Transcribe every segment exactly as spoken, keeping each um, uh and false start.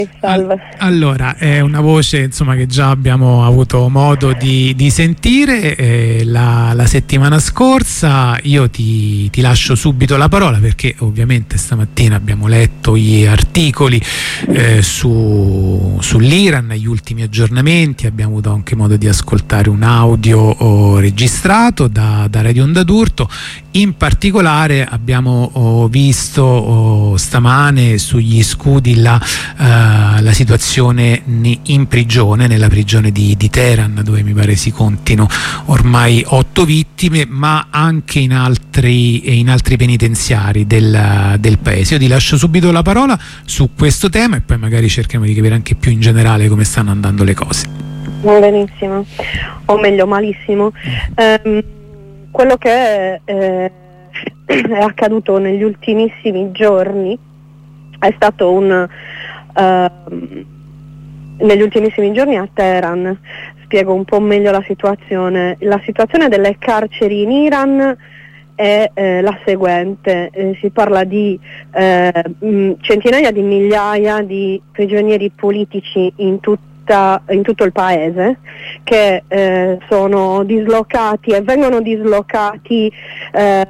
Salve. Allora, è una voce insomma che già abbiamo avuto modo di, di sentire eh, la, la settimana scorsa. Io ti, ti lascio subito la parola perché ovviamente stamattina abbiamo letto gli articoli eh, su, sull'Iran, gli ultimi aggiornamenti, abbiamo avuto anche modo di ascoltare un audio oh, registrato da, da Radio Onda d'Urto. In particolare abbiamo oh, visto oh, stamane sugli scudi la, uh, la situazione in prigione, nella prigione di, di Teheran, dove mi pare si contino ormai otto vittime, ma anche in altri, in altri penitenziari del, del paese. Io ti lascio subito la parola su questo tema e poi magari cerchiamo di capire anche più in generale come stanno andando le cose. Benissimo, o meglio malissimo. Um, quello che è, eh, è accaduto negli ultimissimi giorni è stato un uh, negli ultimissimi giorni a Teheran. Spiego un po' meglio la situazione. La situazione delle carceri in Iran è eh, la seguente: eh, si parla di eh, mh, centinaia di migliaia di prigionieri politici in tutto in tutto il paese che eh, sono dislocati e vengono dislocati eh,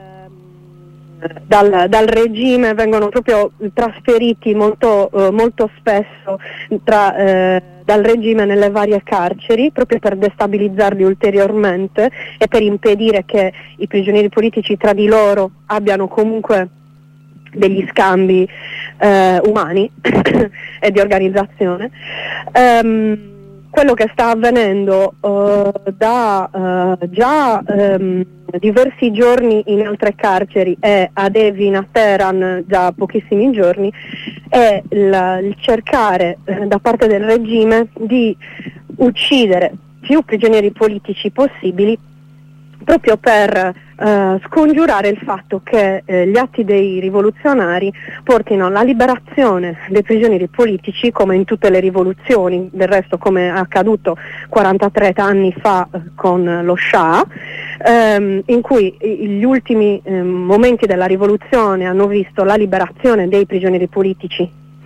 dal, dal regime, vengono proprio trasferiti molto, eh, molto spesso tra, eh, dal regime nelle varie carceri proprio per destabilizzarli ulteriormente e per impedire che i prigionieri politici tra di loro abbiano comunque degli scambi eh, umani e di organizzazione. Um, quello che sta avvenendo uh, da uh, già um, diversi giorni in altre carceri e ad Evin, a Teheran da pochissimi giorni, è il, il cercare uh, da parte del regime di uccidere più prigionieri politici possibili, proprio per eh, scongiurare il fatto che eh, gli atti dei rivoluzionari portino alla liberazione dei prigionieri politici, come in tutte le rivoluzioni, del resto come è accaduto quarantatré anni fa eh, con lo Shah, ehm, in cui gli ultimi eh, momenti della rivoluzione hanno visto la liberazione dei prigionieri politici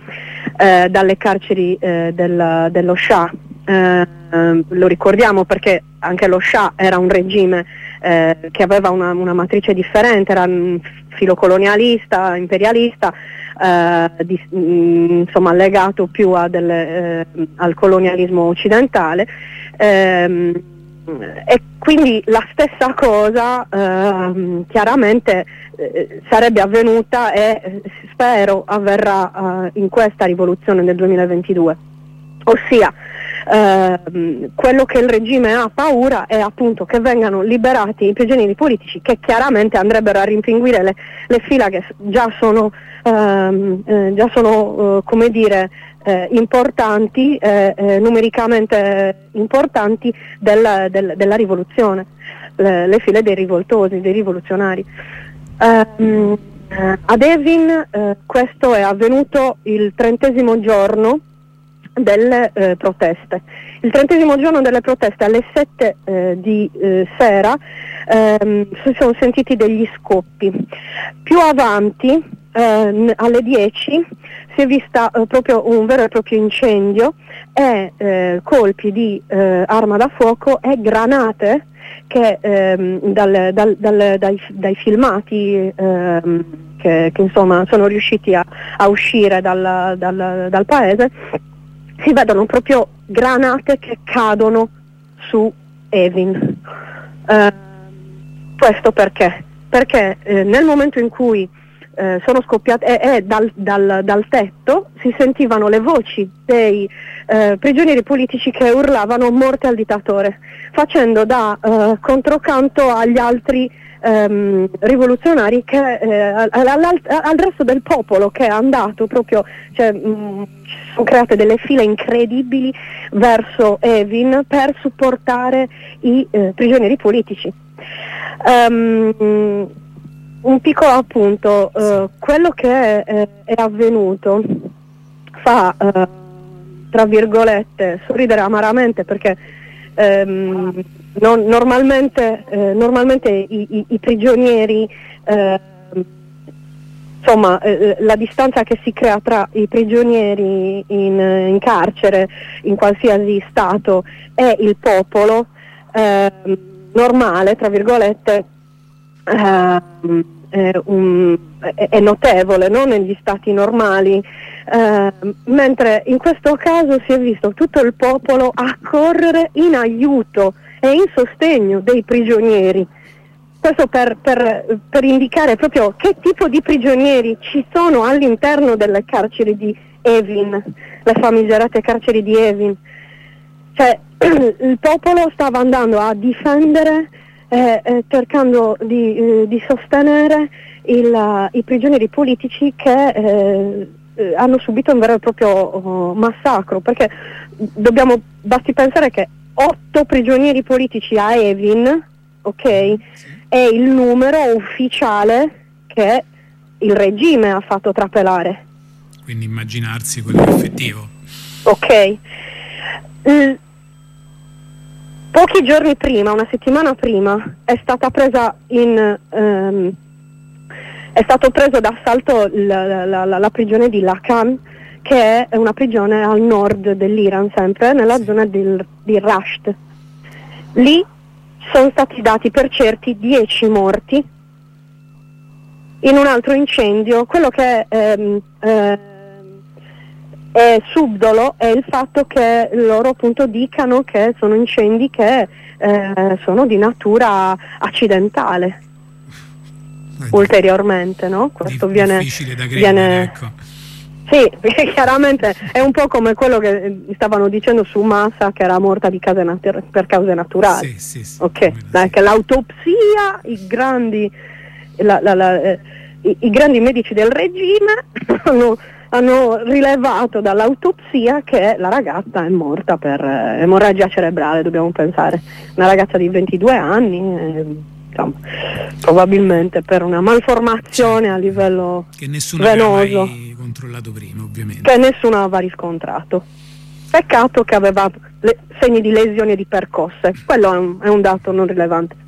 eh, dalle carceri eh, del, dello Shah. Eh, lo ricordiamo perché anche lo Shah era un regime eh, che aveva una, una matrice differente, era un filocolonialista, imperialista, eh, di, mh, insomma legato più a delle, eh, al colonialismo occidentale, eh, e quindi la stessa cosa eh, chiaramente eh, sarebbe avvenuta e spero avverrà eh, in questa rivoluzione del duemilaventidue. Ossia, ehm, quello che il regime ha paura è appunto che vengano liberati i prigionieri politici, che chiaramente andrebbero a rimpinguire le, le fila che già sono, ehm, eh, già sono eh, come dire, eh, importanti, eh, eh, numericamente importanti del, del, della rivoluzione, le, le file dei rivoltosi, dei rivoluzionari. Ehm, eh, ad Evin eh, questo è avvenuto il trentesimo giorno delle eh, proteste. Il trentesimo giorno delle proteste, alle sette eh, di eh, sera ehm, si sono sentiti degli scoppi. Più avanti, eh, alle dieci, si è vista eh, proprio un vero e proprio incendio e eh, colpi di eh, arma da fuoco e granate che ehm, dal, dal, dal, dai, dai filmati ehm, che, che insomma sono riusciti a, a uscire dal, dal, dal paese, si vedono proprio granate che cadono su Evin. Eh, questo perché? Perché eh, nel momento in cui eh, sono scoppiate e eh, eh, dal, dal, dal tetto si sentivano le voci dei eh, prigionieri politici che urlavano morte al dittatore, facendo da eh, controcanto agli altri ehm, rivoluzionari che, eh, al, al, al resto del popolo che è andato proprio, cioè, mh, sono create delle file incredibili verso Evin per supportare i eh, prigionieri politici. Um, un piccolo appunto, uh, quello che è, è avvenuto fa, uh, tra virgolette, sorridere amaramente perché um, non, normalmente, eh, normalmente i, i, i prigionieri eh, insomma eh, la distanza che si crea tra i prigionieri in, in carcere in qualsiasi stato e il popolo eh, normale, tra virgolette, eh, è, un, è, è notevole, no? Negli stati normali, eh, mentre in questo caso si è visto tutto il popolo accorrere in aiuto e in sostegno dei prigionieri. Questo per, per, per indicare proprio che tipo di prigionieri ci sono all'interno delle carceri di Evin, le famigerate carceri di Evin. Cioè il popolo stava andando a difendere, eh, eh, cercando di, eh, di sostenere il, uh, i prigionieri politici che eh, eh, hanno subito un vero e proprio oh, massacro, perché dobbiamo, basti pensare che otto prigionieri politici a Evin, ok, è il numero ufficiale che il regime ha fatto trapelare. Quindi immaginarsi quello effettivo. Ok. L- pochi giorni prima, una settimana prima, è stata presa in um, è stato preso d'assalto la, la, la, la prigione di Lakan, che è una prigione al nord dell'Iran, sempre nella zona del, di Rasht. Lì sono stati dati per certi dieci morti in un altro incendio. Quello che ehm, eh, è subdolo è il fatto che loro appunto dicano che sono incendi che eh, sono di natura accidentale. Ulteriormente, no? Questo viene, difficile da credere, viene ecco. Sì, perché chiaramente è un po' come quello che stavano dicendo su Massa, che era morta di cause nat- per cause naturali. Sì, sì, sì, ok, dai, che l'autopsia, i grandi, la, la, la, eh, i, i grandi medici del regime hanno, hanno rilevato dall'autopsia che la ragazza è morta per eh, emorragia cerebrale, dobbiamo pensare. Una ragazza di ventidue anni. Eh, probabilmente per una malformazione a livello che nessuno venoso, aveva mai controllato prima, ovviamente, che nessuno aveva riscontrato. Peccato che aveva le, segni di lesioni e di percosse, quello è un, è un dato non rilevante.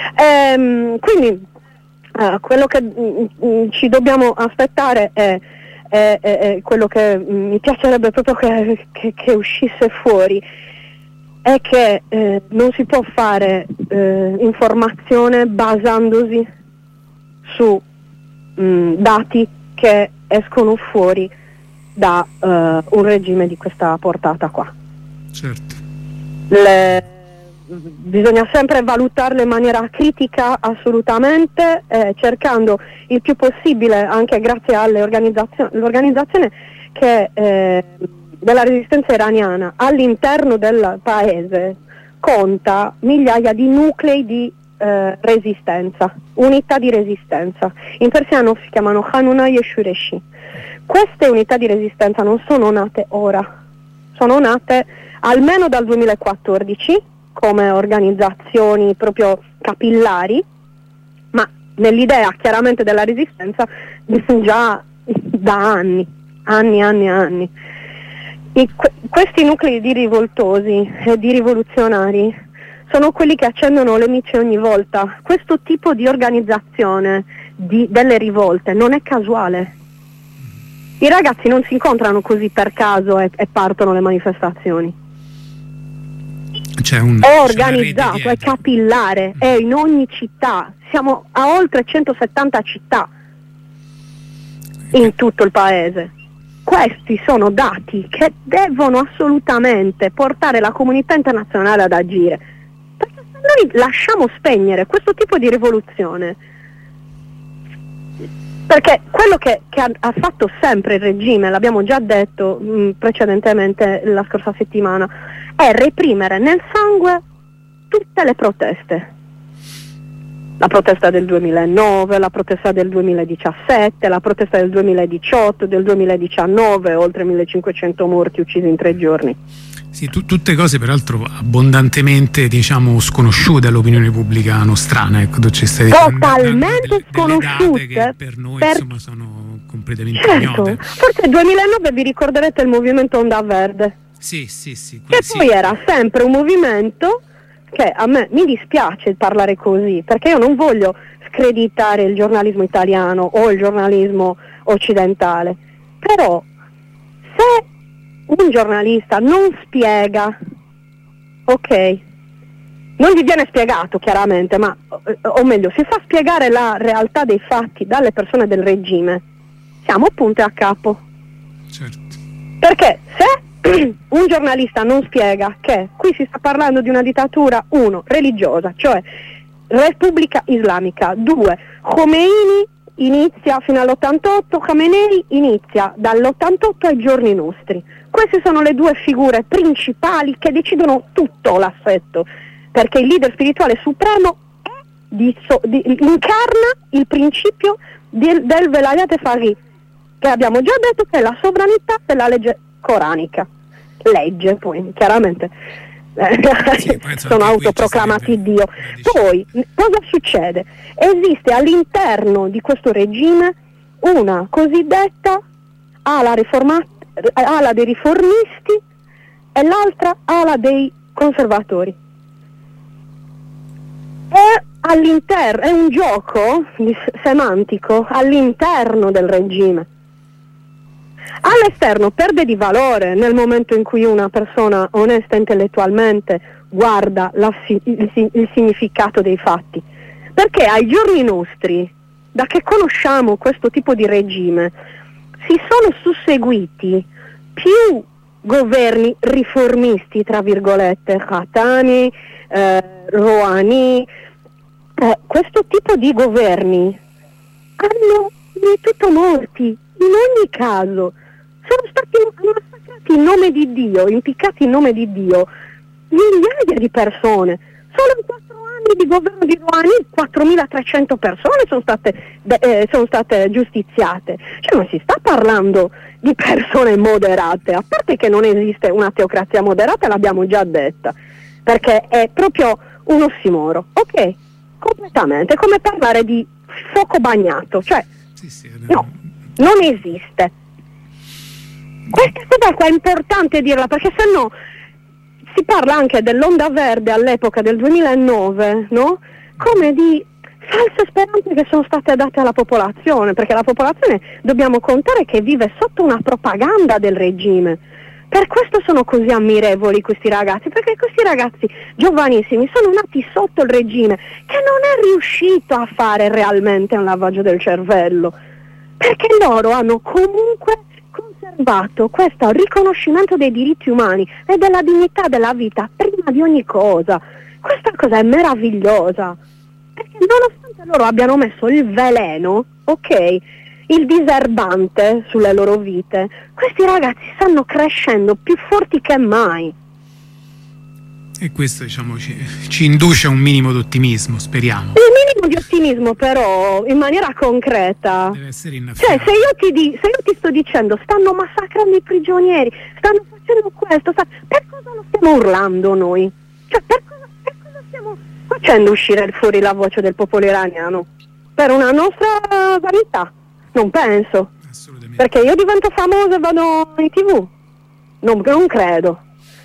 Ehm, quindi eh, quello che mh, ci dobbiamo aspettare è, è, è, è quello che mh, mi piacerebbe proprio che, che, che uscisse fuori, è che eh, non si può fare eh, informazione basandosi su mh, dati che escono fuori da uh, un regime di questa portata qua. Certo. Le, bisogna sempre valutarle in maniera critica, assolutamente, eh, cercando il più possibile, anche grazie alle organizzazioni, l'organizzazione che eh, della resistenza iraniana all'interno del paese conta migliaia di nuclei di eh, resistenza, unità di resistenza. In persiano si chiamano Khanunai e Shureshi. Queste unità di resistenza non sono nate ora, sono nate almeno dal duemilaquattordici come organizzazioni proprio capillari, ma nell'idea chiaramente della resistenza già da anni, anni, anni, anni. I, que, questi nuclei di rivoltosi e di rivoluzionari sono quelli che accendono le micce ogni volta. Questo tipo di organizzazione di, delle rivolte non è casuale. I ragazzi non si incontrano così per caso e, e partono le manifestazioni. C'è un, è organizzato, è capillare, è in ogni città. Siamo a oltre centosettanta città in tutto il paese. Questi sono dati che devono assolutamente portare la comunità internazionale ad agire, perché se noi lasciamo spegnere questo tipo di rivoluzione, perché quello che, che ha, ha fatto sempre il regime, l'abbiamo già detto mh, precedentemente la scorsa settimana, è reprimere nel sangue tutte le proteste. La protesta del duemilanove, la protesta del duemiladiciassette, la protesta del duemiladiciotto, del duemiladiciannove, oltre millecinquecento morti uccisi in tre giorni. Sì, tu, tutte cose peraltro abbondantemente, diciamo, sconosciute all'opinione pubblica nostrana. Ecco, tu ci stai totalmente delle, sconosciute delle che per noi per... insomma sono completamente certo. ignote. Forse nel duemilanove vi ricorderete il movimento Onda Verde. Sì, sì, sì. Che sì. poi era sempre un movimento che a me mi dispiace parlare così, perché io non voglio screditare il giornalismo italiano o il giornalismo occidentale, però se un giornalista non spiega, ok, non gli viene spiegato chiaramente, ma o meglio, si fa spiegare la realtà dei fatti dalle persone del regime, siamo punto e a capo. Certo. Perché se un giornalista non spiega che qui si sta parlando di una dittatura, uno, religiosa, cioè Repubblica Islamica, due, Khomeini inizia fino all'ottantotto, Khamenei inizia dall'ottantotto ai giorni nostri. Queste sono le due figure principali che decidono tutto l'assetto, perché il leader spirituale supremo è di so, di, incarna il principio del, del Velayat Faqih, che abbiamo già detto che è la sovranità della legge coranica. Legge, poi chiaramente sì, sono autoproclamati Dio. Poi cosa succede? Esiste all'interno di questo regime una cosiddetta ala, riforma, ala dei riformisti e l'altra ala dei conservatori. È, all'interno, è un gioco semantico all'interno del regime. All'esterno perde di valore nel momento in cui una persona onesta intellettualmente guarda la, il, il, il significato dei fatti, perché ai giorni nostri, da che conosciamo questo tipo di regime, si sono susseguiti più governi riformisti, tra virgolette, Khatami, eh, Rouhani, eh, questo tipo di governi hanno mietuto molti, in ogni caso sono stati massacrati in nome di Dio, impiccati in nome di Dio migliaia di persone. Solo in quattro anni di governo di Rouhani quattromilatrecento persone sono state, eh, sono state giustiziate. Cioè non si sta parlando di persone moderate, a parte che non esiste una teocrazia moderata, l'abbiamo già detta, perché è proprio un ossimoro, ok? Completamente, è come parlare di fuoco bagnato, cioè sì, sì, no, non esiste. Questa cosa qua è importante dirla, perché se no si parla anche dell'onda verde all'epoca del duemilanove, no? Come di false speranze che sono state date alla popolazione, perché la popolazione dobbiamo contare che vive sotto una propaganda del regime. Per questo sono così ammirevoli questi ragazzi, perché questi ragazzi giovanissimi sono nati sotto il regime che non è riuscito a fare realmente un lavaggio del cervello, perché loro hanno comunque conservato questo riconoscimento dei diritti umani e della dignità della vita prima di ogni cosa. Questa cosa è meravigliosa, perché nonostante loro abbiano messo il veleno, ok, il diserbante sulle loro vite, questi ragazzi stanno crescendo più forti che mai. E questo, diciamo, ci, ci induce a un minimo di ottimismo, speriamo. Un minimo di ottimismo, però in maniera concreta. Deve essere innaffiato. Cioè, se io ti di, se io ti sto dicendo stanno massacrando i prigionieri, stanno facendo questo, sta, per cosa lo stiamo urlando noi? Cioè, per cosa, per cosa stiamo facendo uscire fuori la voce del popolo iraniano? Per una nostra vanità? Non penso. Assolutamente. Perché io divento famosa e vado in tv? Non, non credo.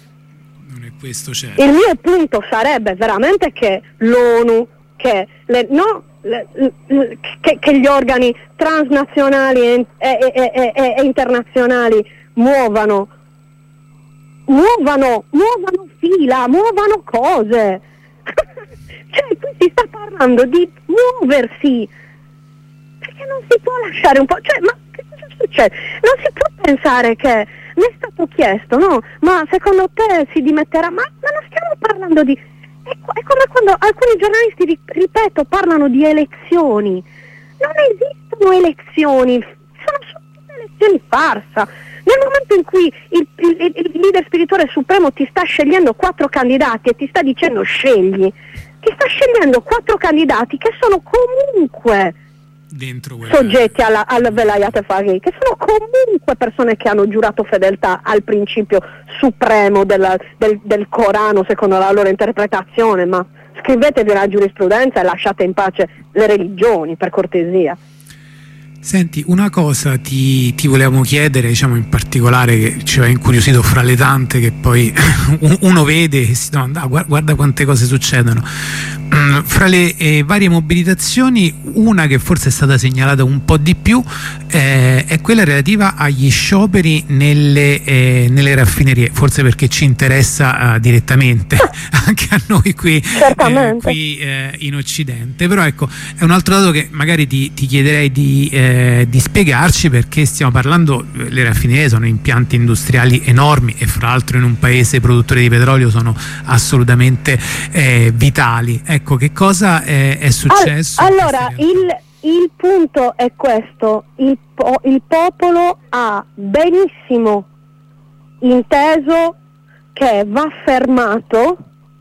Questo certo. Il mio punto sarebbe veramente che l'ONU, che, le, no, le, le, che, che gli organi transnazionali e, e, e, e, e internazionali muovano, muovano, muovano fila, muovano cose. Cioè qui si sta parlando di muoversi, perché non si può lasciare un po', cioè, ma che cosa succede? Non si può pensare che mi è stato chiesto, no? Ma secondo te si dimetterà? Ma, ma non stiamo parlando di... È, è come quando alcuni giornalisti, ripeto, parlano di elezioni. Non esistono elezioni, sono tutte elezioni farsa. Nel momento in cui il, il, il leader spirituale supremo ti sta scegliendo quattro candidati e ti sta dicendo scegli, ti sta scegliendo quattro candidati che sono comunque... dentro quella... soggetti alla, al Velayat Faqih, che sono comunque persone che hanno giurato fedeltà al principio supremo della, del, del Corano secondo la loro interpretazione, ma scrivetevi la giurisprudenza e lasciate in pace le religioni, per cortesia. Senti, una cosa ti, ti volevamo chiedere, diciamo in particolare, che ci ha incuriosito fra le tante che poi uno vede e si domanda, ah, guarda quante cose succedono. fra le eh, varie mobilitazioni, una che forse è stata segnalata un po' di più eh, è quella relativa agli scioperi nelle, eh, nelle raffinerie, forse perché ci interessa eh, direttamente anche a noi qui, eh, qui eh, in Occidente. Però ecco, è un altro dato che magari ti, ti chiederei di, eh, di spiegarci, perché stiamo parlando, le raffinerie sono impianti industriali enormi e fra l'altro in un paese produttore di petrolio sono assolutamente eh, vitali. Ecco, che cosa è, è successo? Allora, il, il punto è questo: il, po il popolo ha benissimo inteso che va fermato,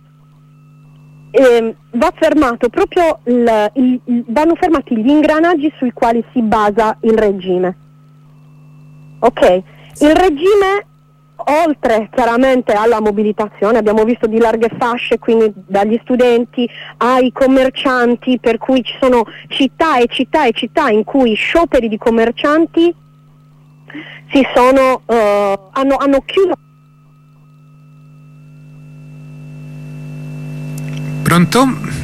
eh, va fermato proprio il, il, il, vanno fermati gli ingranaggi sui quali si basa il regime. Ok, il regime, oltre chiaramente alla mobilitazione, abbiamo visto di larghe fasce, quindi dagli studenti ai commercianti, per cui ci sono città e città e città in cui scioperi di commercianti si sono, uh, hanno, hanno chiuso. Pronto?